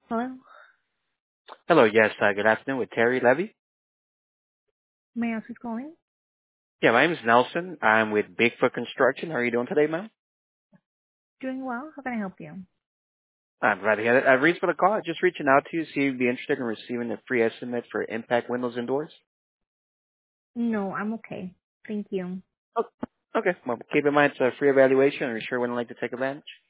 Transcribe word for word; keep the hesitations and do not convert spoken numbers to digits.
Hello? Hello. Yes, uh, good afternoon with Terry Levy. May I ask who's calling? Yeah, my name is Nelson. I'm with Bigfoot Construction. How are you doing today, ma'am? Doing well. How can I help you? I'm glad to hear it. I reached for the call. Just reaching out to you to see if you'd be interested in receiving a free estimate for impact windows and doors. No, I'm okay. Thank you. Oh, okay. Well, keep in mind it's a free evaluation. Are you sure wouldn't like to take advantage?